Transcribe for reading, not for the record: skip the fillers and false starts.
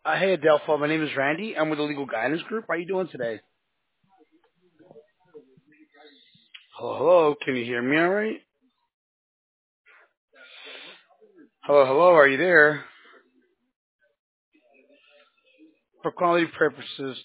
Hey, Adelpha. My name is Randy. I'm with the Legal Guidance Group. How are you doing today? Hello, hello. Can you hear me all right? Hello, hello. Are you there? For quality purposes.